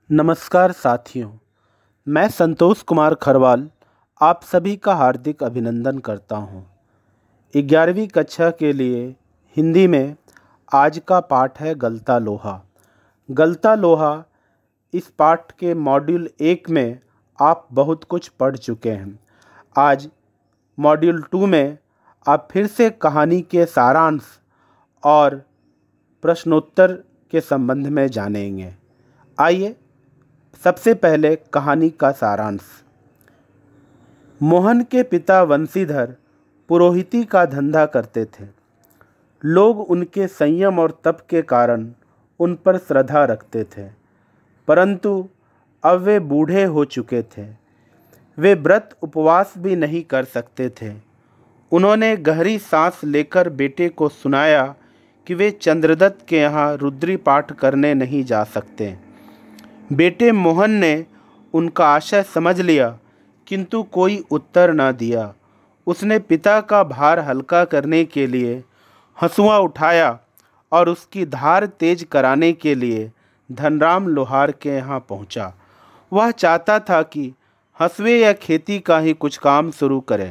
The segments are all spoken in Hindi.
नमस्कार साथियों, मैं संतोष कुमार खरवाल आप सभी का हार्दिक अभिनंदन करता हूं। 11वीं कक्षा के लिए हिंदी में आज का पाठ है गलता लोहा। गलता लोहा इस पाठ के मॉड्यूल 1 में आप बहुत कुछ पढ़ चुके हैं। आज मॉड्यूल 2 में आप फिर से कहानी के सारांश और प्रश्नोत्तर के संबंध में जानेंगे। आइए सबसे पहले कहानी का सारांश। मोहन के पिता वंशीधर पुरोहिती का धंधा करते थे। लोग उनके संयम और तप के कारण उन पर श्रद्धा रखते थे, परंतु अब वे बूढ़े हो चुके थे। वे व्रत उपवास भी नहीं कर सकते थे। उन्होंने गहरी सांस लेकर बेटे को सुनाया कि वे चंद्रदत्त के यहाँ रुद्री पाठ करने नहीं जा सकते। बेटे मोहन ने उनका आशय समझ लिया, किंतु कोई उत्तर न दिया। उसने पिता का भार हल्का करने के लिए हंसुआ उठाया और उसकी धार तेज कराने के लिए धनराम लोहार के यहाँ पहुँचा। वह चाहता था कि हंसुए या खेती का ही कुछ काम शुरू करें।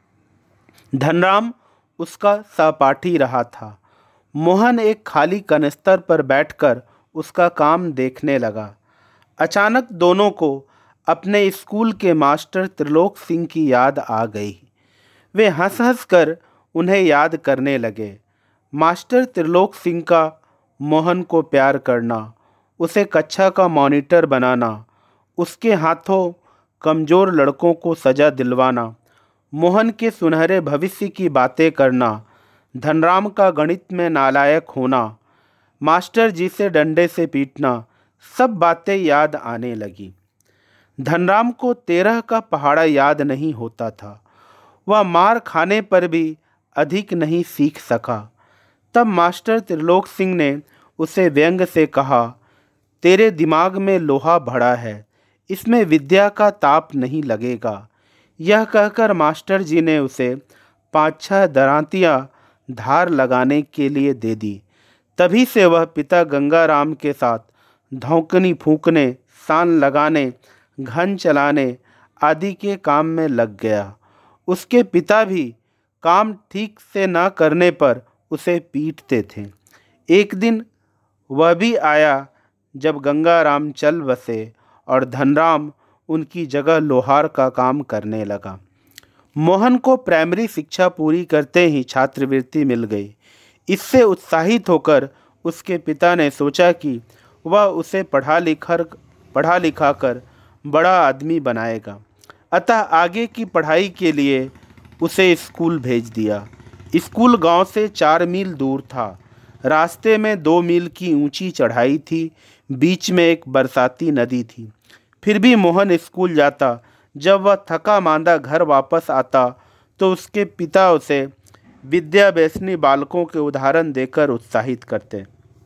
धनराम उसका सहपाठी रहा था। मोहन एक खाली कनस्तर पर बैठकर उसका काम देखने लगा। अचानक दोनों को अपने स्कूल के मास्टर त्रिलोक सिंह की याद आ गई। वे हंस हंस कर उन्हें याद करने लगे। मास्टर त्रिलोक सिंह का मोहन को प्यार करना, उसे कक्षा का मॉनिटर बनाना, उसके हाथों कमज़ोर लड़कों को सजा दिलवाना, मोहन के सुनहरे भविष्य की बातें करना, धनराम का गणित में नालायक होना, मास्टर जी से डंडे से पीटना, सब बातें याद आने लगी। धनराम को 13 का पहाड़ा याद नहीं होता था। वह मार खाने पर भी अधिक नहीं सीख सका। तब मास्टर त्रिलोक सिंह ने उसे व्यंग से कहा, तेरे दिमाग में लोहा भरा है, इसमें विद्या का ताप नहीं लगेगा। यह कहकर मास्टर जी ने उसे 5-6 दरांतियाँ धार लगाने के लिए दे दी। तभी से वह पिता गंगाराम के साथ धौंकनी फूंकने, सान लगाने, घन चलाने आदि के काम में लग गया। उसके पिता भी काम ठीक से न करने पर उसे पीटते थे। एक दिन वह भी आया जब गंगाराम चल बसे और धनराम उनकी जगह लोहार का काम करने लगा। मोहन को प्राइमरी शिक्षा पूरी करते ही छात्रवृत्ति मिल गई। इससे उत्साहित होकर उसके पिता ने सोचा कि वह उसे पढ़ा लिखा कर बड़ा आदमी बनाएगा। अतः आगे की पढ़ाई के लिए उसे स्कूल भेज दिया। स्कूल गांव से 4 मील दूर था। रास्ते में 2 मील की ऊंची चढ़ाई थी। बीच में एक बरसाती नदी थी। फिर भी मोहन स्कूल जाता। जब वह थका मांदा घर वापस आता तो उसके पिता उसे विद्या व्यसनी बालकों के उदाहरण देकर उत्साहित करते।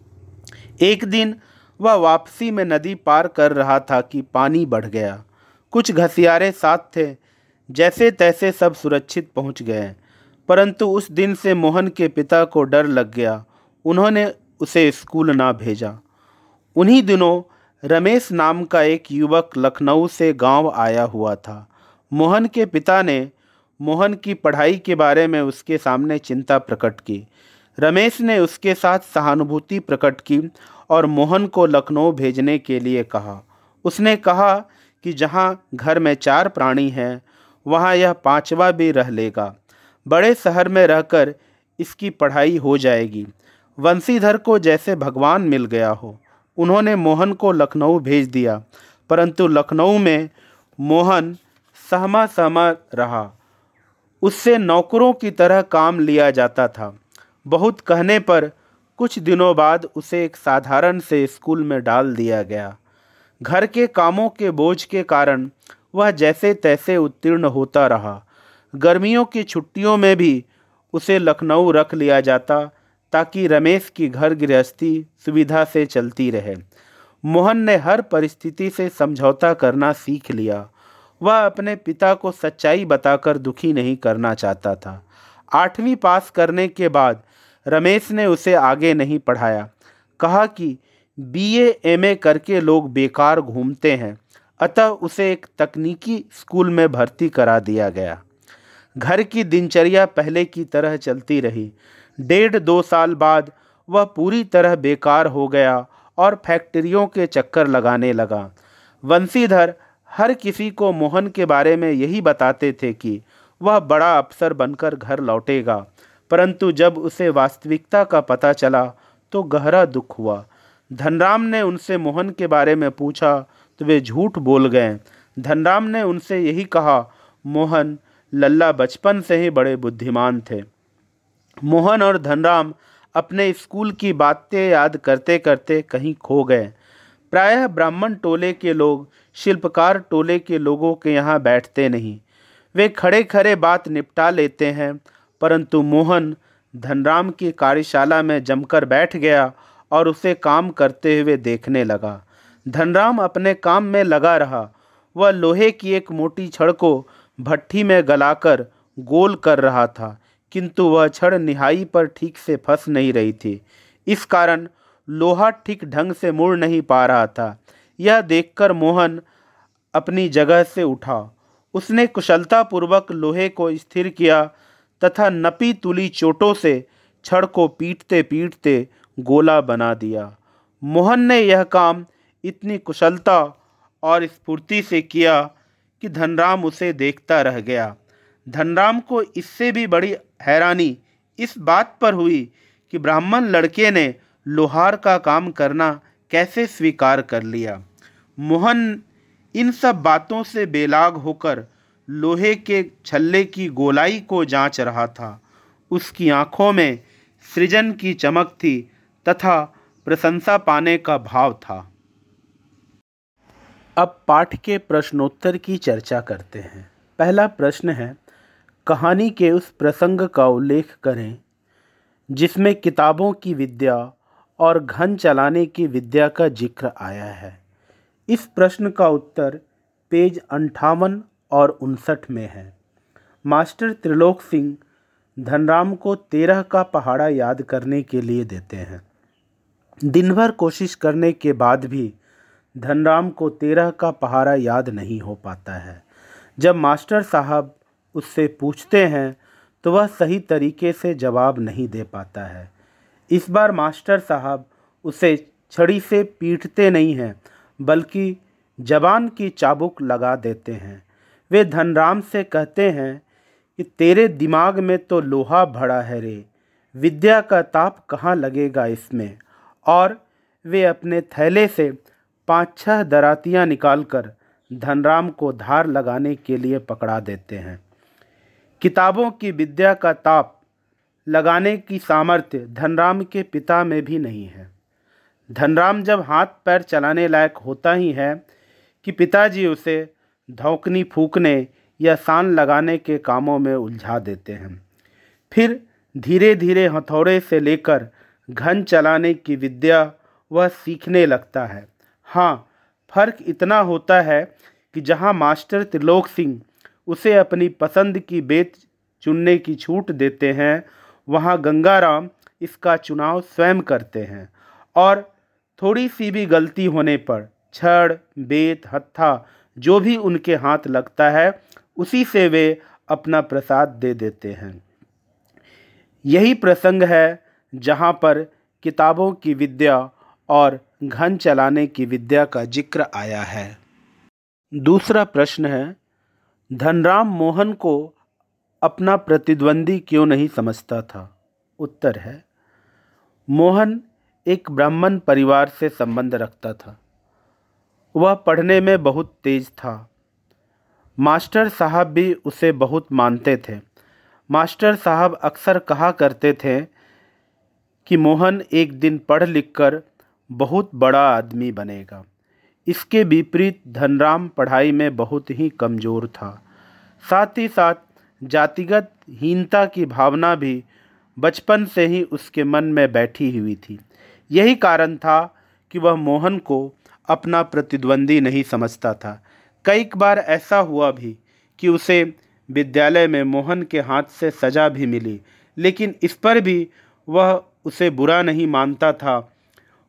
एक दिन वह वापसी में नदी पार कर रहा था कि पानी बढ़ गया। कुछ घसियारे साथ थे। जैसे तैसे सब सुरक्षित पहुंच गए, परंतु उस दिन से मोहन के पिता को डर लग गया। उन्होंने उसे स्कूल ना भेजा। उन्हीं दिनों रमेश नाम का एक युवक लखनऊ से गांव आया हुआ था। मोहन के पिता ने मोहन की पढ़ाई के बारे में उसके सामने चिंता प्रकट की। रमेश ने उसके साथ सहानुभूति प्रकट की और मोहन को लखनऊ भेजने के लिए कहा। उसने कहा कि जहाँ घर में 4 प्राणी हैं, वहाँ यह 5वां भी रह लेगा। बड़े शहर में रहकर इसकी पढ़ाई हो जाएगी। वंशीधर को जैसे भगवान मिल गया हो। उन्होंने मोहन को लखनऊ भेज दिया, परंतु लखनऊ में मोहन सहमा सहमा रहा। उससे नौकरों की तरह काम लिया जाता था। बहुत कहने पर कुछ दिनों बाद उसे एक साधारण से स्कूल में डाल दिया गया। घर के कामों के बोझ के कारण वह जैसे तैसे उत्तीर्ण होता रहा। गर्मियों की छुट्टियों में भी उसे लखनऊ रख लिया जाता ताकि रमेश की घर गृहस्थी सुविधा से चलती रहे। मोहन ने हर परिस्थिति से समझौता करना सीख लिया। वह अपने पिता को सच्चाई बताकर दुखी नहीं करना चाहता था। 8वीं पास करने के बाद रमेश ने उसे आगे नहीं पढ़ाया। कहा कि बीए एमए करके लोग बेकार घूमते हैं, अतः उसे एक तकनीकी स्कूल में भर्ती करा दिया गया। घर की दिनचर्या पहले की तरह चलती रही। 1.5-2 साल बाद वह पूरी तरह बेकार हो गया और फैक्ट्रियों के चक्कर लगाने लगा। वंशीधर हर किसी को मोहन के बारे में यही बताते थे कि वह बड़ा अफसर बनकर घर लौटेगा, परंतु जब उसे वास्तविकता का पता चला तो गहरा दुख हुआ। धनराम ने उनसे मोहन के बारे में पूछा तो वे झूठ बोल गए। धनराम ने उनसे यही कहा, मोहन लल्ला बचपन से ही बड़े बुद्धिमान थे। मोहन और धनराम अपने स्कूल की बातें याद करते करते कहीं खो गए। प्रायः ब्राह्मण टोले के लोग शिल्पकार टोले के लोगों के यहाँ बैठते नहीं, वे खड़े खड़े बात निपटा लेते हैं, परंतु मोहन धनराम की कार्यशाला में जमकर बैठ गया और उसे काम करते हुए देखने लगा। धनराम अपने काम में लगा रहा। वह लोहे की एक मोटी छड़ को भट्ठी में गलाकर गोल कर रहा था, किंतु वह छड़ निहाई पर ठीक से फंस नहीं रही थी। इस कारण लोहा ठीक ढंग से मुड़ नहीं पा रहा था। यह देखकर मोहन अपनी जगह से उठा। उसने कुशलतापूर्वक लोहे को स्थिर किया तथा नपी तुली चोटों से छड़ को पीटते पीटते गोला बना दिया। मोहन ने यह काम इतनी कुशलता और स्फूर्ति से किया कि धनराम उसे देखता रह गया। धनराम को इससे भी बड़ी हैरानी इस बात पर हुई कि ब्राह्मण लड़के ने लोहार का काम करना कैसे स्वीकार कर लिया। मोहन इन सब बातों से बेलाग होकर लोहे के छल्ले की गोलाई को जांच रहा था। उसकी आंखों में सृजन की चमक थी तथा प्रशंसा पाने का भाव था। अब पाठ के प्रश्नोत्तर की चर्चा करते हैं। पहला प्रश्न है, कहानी के उस प्रसंग का उल्लेख करें जिसमें किताबों की विद्या और घन चलाने की विद्या का जिक्र आया है। इस प्रश्न का उत्तर पेज 58 और 59 में है। मास्टर त्रिलोक सिंह धनराम को 13 का पहाड़ा याद करने के लिए देते हैं। दिन भर कोशिश करने के बाद भी धनराम को 13 का पहाड़ा याद नहीं हो पाता है। जब मास्टर साहब उससे पूछते हैं तो वह सही तरीके से जवाब नहीं दे पाता है। इस बार मास्टर साहब उसे छड़ी से पीटते नहीं हैं, बल्कि जबान की चाबुक लगा देते हैं। वे धनराम से कहते हैं कि तेरे दिमाग में तो लोहा भरा है रे, विद्या का ताप कहाँ लगेगा इसमें। और वे अपने थैले से 5-6 दरातियाँ निकालकर धनराम को धार लगाने के लिए पकड़ा देते हैं। किताबों की विद्या का ताप लगाने की सामर्थ्य धनराम के पिता में भी नहीं है। धनराम जब हाथ पैर चलाने लायक होता ही है कि पिताजी उसे धौंकनी फूंकने या सान लगाने के कामों में उलझा देते हैं। फिर धीरे धीरे हथौड़े से लेकर घन चलाने की विद्या वह सीखने लगता है। हाँ, फर्क इतना होता है कि जहाँ मास्टर त्रिलोक सिंह उसे अपनी पसंद की बेत चुनने की छूट देते हैं, वहाँ गंगाराम इसका चुनाव स्वयं करते हैं और थोड़ी सी भी गलती होने पर छड़, बेत, हत्था जो भी उनके हाथ लगता है उसी से वे अपना प्रसाद दे देते हैं। यही प्रसंग है जहाँ पर किताबों की विद्या और घन चलाने की विद्या का जिक्र आया है। दूसरा प्रश्न है, धनराम मोहन को अपना प्रतिद्वंदी क्यों नहीं समझता था? उत्तर है, मोहन एक ब्राह्मण परिवार से संबंध रखता था। वह पढ़ने में बहुत तेज था। मास्टर साहब भी उसे बहुत मानते थे। मास्टर साहब अक्सर कहा करते थे कि मोहन एक दिन पढ़ लिख कर बहुत बड़ा आदमी बनेगा। इसके विपरीत धनराम पढ़ाई में बहुत ही कमज़ोर था। साथ ही साथ जातिगत हीनता की भावना भी बचपन से ही उसके मन में बैठी हुई थी। यही कारण था कि वह मोहन को अपना प्रतिद्वंदी नहीं समझता था। कई बार ऐसा हुआ भी कि उसे विद्यालय में मोहन के हाथ से सज़ा भी मिली, लेकिन इस पर भी वह उसे बुरा नहीं मानता था।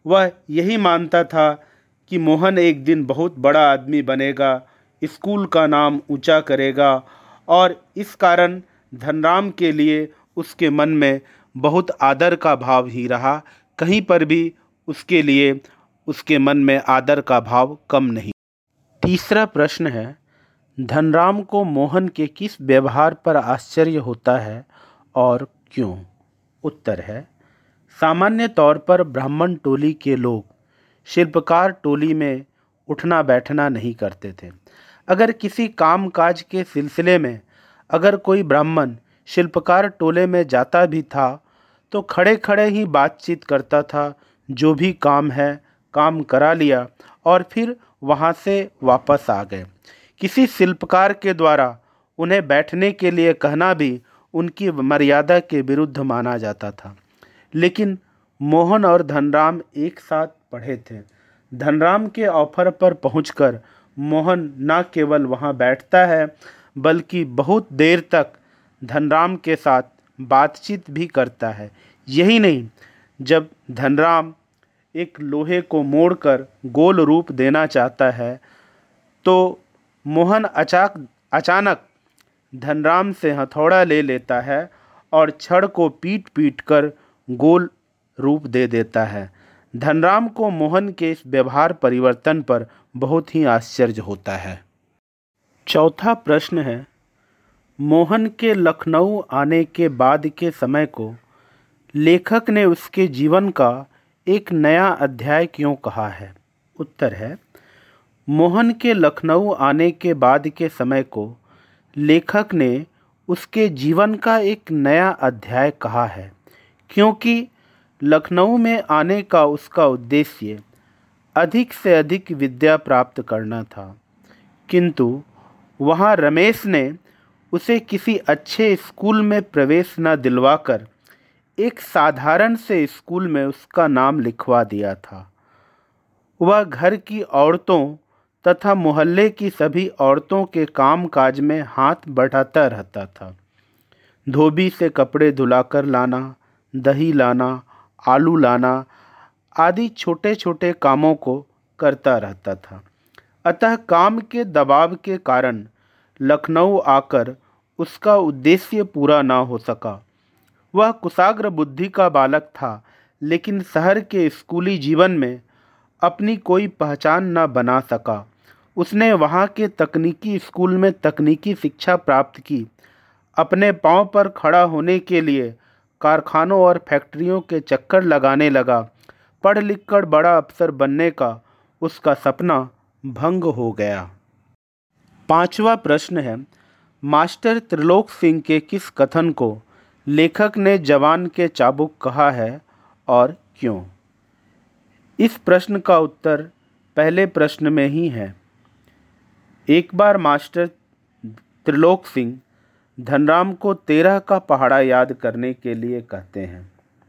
वह यही मानता था कि मोहन एक दिन बहुत बड़ा आदमी बनेगा, स्कूल का नाम ऊंचा करेगा, और इस कारण धनराम के लिए उसके मन में बहुत आदर का भाव ही रहा। कहीं पर भी उसके लिए उसके मन में आदर का भाव कम नहीं। तीसरा प्रश्न है, धनराम को मोहन के किस व्यवहार पर आश्चर्य होता है और क्यों? उत्तर है, सामान्य तौर पर ब्राह्मण टोली के लोग शिल्पकार टोली में उठना बैठना नहीं करते थे। अगर किसी काम काज के सिलसिले में अगर कोई ब्राह्मण शिल्पकार टोले में जाता भी था तो खड़े खड़े ही बातचीत करता था। जो भी काम है काम करा लिया और फिर वहाँ से वापस आ गए। किसी शिल्पकार के द्वारा उन्हें बैठने के लिए कहना भी उनकी मर्यादा के विरुद्ध माना जाता था। लेकिन मोहन और धनराम एक साथ पढ़े थे। धनराम के ऑफर पर पहुंचकर मोहन न केवल वहां बैठता है बल्कि बहुत देर तक धनराम के साथ बातचीत भी करता है। यही नहीं, जब धनराम एक लोहे को मोड़कर गोल रूप देना चाहता है तो मोहन अचानक धनराम से हथौड़ा ले लेता है और छड़ को पीट पीट कर गोल रूप दे देता है। धनराम को मोहन के इस व्यवहार परिवर्तन पर बहुत ही आश्चर्य होता है। चौथा प्रश्न है, मोहन के लखनऊ आने के बाद के समय को लेखक ने उसके जीवन का एक नया अध्याय क्यों कहा है? उत्तर है, मोहन के लखनऊ आने के बाद के समय को लेखक ने उसके जीवन का एक नया अध्याय कहा है क्योंकि लखनऊ में आने का उसका उद्देश्य अधिक से अधिक विद्या प्राप्त करना था। किंतु वहाँ रमेश ने उसे किसी अच्छे स्कूल में प्रवेश न दिलवाकर एक साधारण से स्कूल में उसका नाम लिखवा दिया था। वह घर की औरतों तथा मोहल्ले की सभी औरतों के काम काज में हाथ बढ़ाता रहता था। धोबी से कपड़े धुलाकर लाना, दही लाना, आलू लाना आदि छोटे छोटे कामों को करता रहता था। अतः काम के दबाव के कारण लखनऊ आकर उसका उद्देश्य पूरा न हो सका। वह कुशाग्र बुद्धि का बालक था, लेकिन शहर के स्कूली जीवन में अपनी कोई पहचान न बना सका। उसने वहाँ के तकनीकी स्कूल में तकनीकी शिक्षा प्राप्त की। अपने पांव पर खड़ा होने के लिए कारखानों और फैक्ट्रियों के चक्कर लगाने लगा। पढ़ लिख कर बड़ा अफसर बनने का उसका सपना भंग हो गया। पांचवा प्रश्न है, मास्टर त्रिलोक सिंह के किस कथन को लेखक ने जवान के चाबुक कहा है और क्यों? इस प्रश्न का उत्तर पहले प्रश्न में ही है। एक बार मास्टर त्रिलोक सिंह धनराम को 13 का पहाड़ा याद करने के लिए कहते हैं।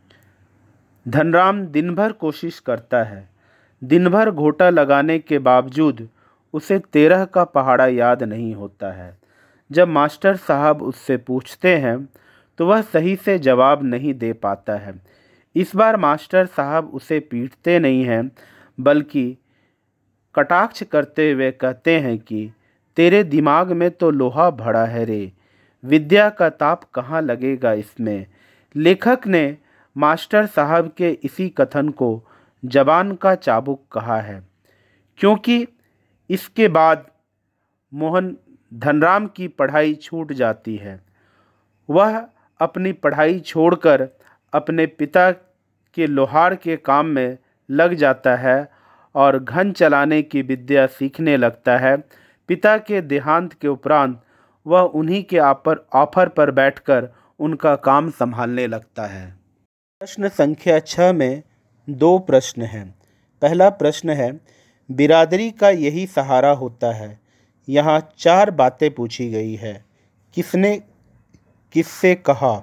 धनराम दिन भर कोशिश करता है। दिन भर घोटा लगाने के बावजूद उसे 13 का पहाड़ा याद नहीं होता है। जब मास्टर साहब उससे पूछते हैं तो वह सही से जवाब नहीं दे पाता है। इस बार मास्टर साहब उसे पीटते नहीं हैं बल्कि कटाक्ष करते हुए कहते हैं कि तेरे दिमाग में तो लोहा भरा है रे, विद्या का ताप कहाँ लगेगा इसमें। लेखक ने मास्टर साहब के इसी कथन को जवान का चाबुक कहा है क्योंकि इसके बाद मोहन धनराम की पढ़ाई छूट जाती है। वह अपनी पढ़ाई छोड़कर अपने पिता के लोहार के काम में लग जाता है और घन चलाने की विद्या सीखने लगता है। पिता के देहांत के उपरांत वह उन्हीं के ऑफर पर बैठकर उनका काम संभालने लगता है। प्रश्न संख्या 6 में 2 प्रश्न हैं। पहला प्रश्न है, बिरादरी का यही सहारा होता है। यहाँ 4 बातें पूछी गई है। किसने किससे कहा,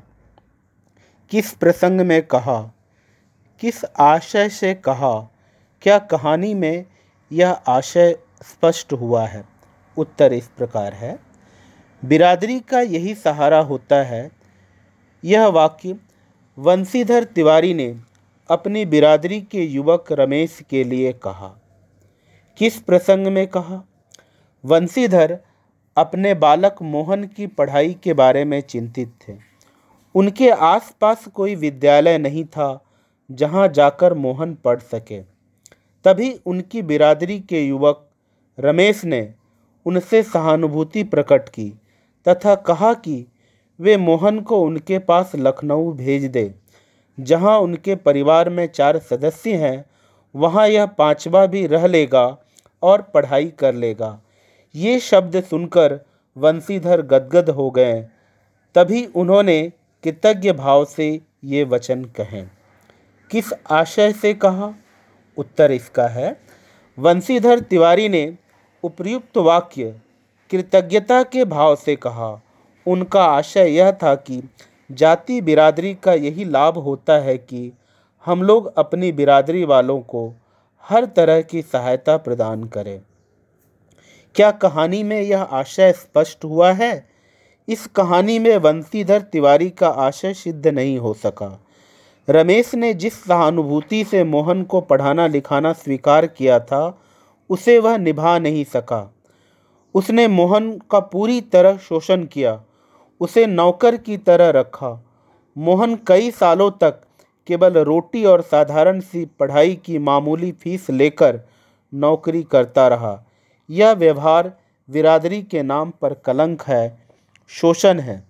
किस प्रसंग में कहा, किस आशय से कहा, क्या कहानी में यह आशय स्पष्ट हुआ है? उत्तर इस प्रकार है। बिरादरी का यही सहारा होता है। यह वाक्य वंशीधर तिवारी ने अपनी बिरादरी के युवक रमेश के लिए कहा। किस प्रसंग में कहा? वंशीधर अपने बालक मोहन की पढ़ाई के बारे में चिंतित थे। उनके आसपास कोई विद्यालय नहीं था जहां जाकर मोहन पढ़ सके। तभी उनकी बिरादरी के युवक रमेश ने उनसे सहानुभूति प्रकट की तथा कहा कि वे मोहन को उनके पास लखनऊ भेज दे। जहां उनके परिवार में 4 सदस्य हैं, वहां यह 5वां भी रह लेगा और पढ़ाई कर लेगा। ये शब्द सुनकर वंशीधर गदगद हो गए। तभी उन्होंने कृतज्ञ भाव से ये वचन कहे। किस आशय से कहा? उत्तर इसका है, वंशीधर तिवारी ने उपर्युक्त वाक्य कृतज्ञता के भाव से कहा। उनका आशय यह था कि जाति बिरादरी का यही लाभ होता है कि हम लोग अपनी बिरादरी वालों को हर तरह की सहायता प्रदान करें। क्या कहानी में यह आशय स्पष्ट हुआ है? इस कहानी में वंशीधर तिवारी का आशय सिद्ध नहीं हो सका। रमेश ने जिस सहानुभूति से मोहन को पढ़ाना लिखाना स्वीकार किया था, उसे वह निभा नहीं सका। उसने मोहन का पूरी तरह शोषण किया, उसे नौकर की तरह रखा। मोहन कई सालों तक केवल रोटी और साधारण सी पढ़ाई की मामूली फीस लेकर नौकरी करता रहा। यह व्यवहार बिरादरी के नाम पर कलंक है, शोषण है।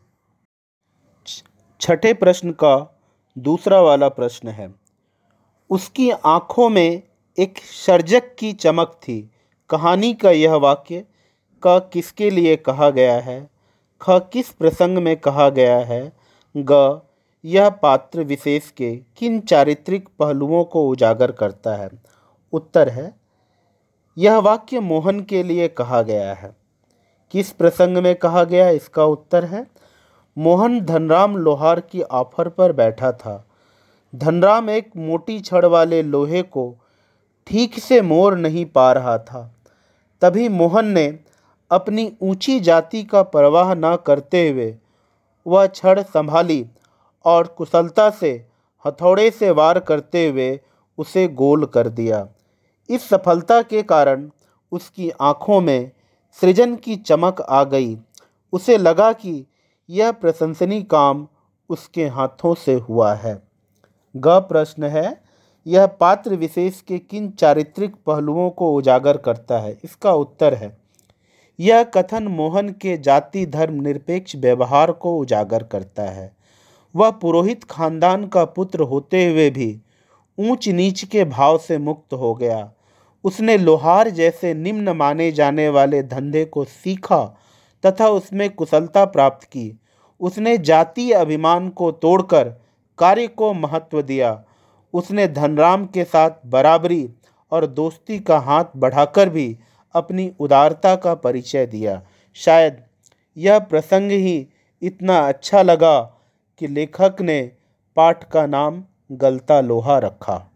छठे प्रश्न का दूसरा वाला प्रश्न है, उसकी आंखों में एक सर्जक की चमक थी। कहानी का यह वाक्य क किसके लिए कहा गया है? ख किस प्रसंग में कहा गया है? ग यह पात्र विशेष के किन चारित्रिक पहलुओं को उजागर करता है? उत्तर है, यह वाक्य मोहन के लिए कहा गया है। किस प्रसंग में कहा गया? इसका उत्तर है, मोहन धनराम लोहार की ऑफर पर बैठा था। धनराम एक मोटी छड़ वाले लोहे को ठीक से मोड़ नहीं पा रहा था। तभी मोहन ने अपनी ऊंची जाति का परवाह न करते हुए वह छड़ संभाली और कुशलता से हथौड़े से वार करते हुए उसे गोल कर दिया। इस सफलता के कारण उसकी आंखों में सृजन की चमक आ गई। उसे लगा कि यह प्रशंसनीय काम उसके हाथों से हुआ है। ग प्रश्न है, यह पात्र विशेष के किन चारित्रिक पहलुओं को उजागर करता है? इसका उत्तर है, यह कथन मोहन के जाति धर्म निरपेक्ष व्यवहार को उजागर करता है। वह पुरोहित खानदान का पुत्र होते हुए भी ऊंच नीच के भाव से मुक्त हो गया। उसने लोहार जैसे निम्न माने जाने वाले धंधे को सीखा तथा उसमें कुशलता प्राप्त की। उसने जातीय अभिमान को तोड़कर कार्य को महत्व दिया। उसने धनराम के साथ बराबरी और दोस्ती का हाथ बढ़ाकर भी अपनी उदारता का परिचय दिया। शायद यह प्रसंग ही इतना अच्छा लगा कि लेखक ने पाठ का नाम गलता लोहा रखा।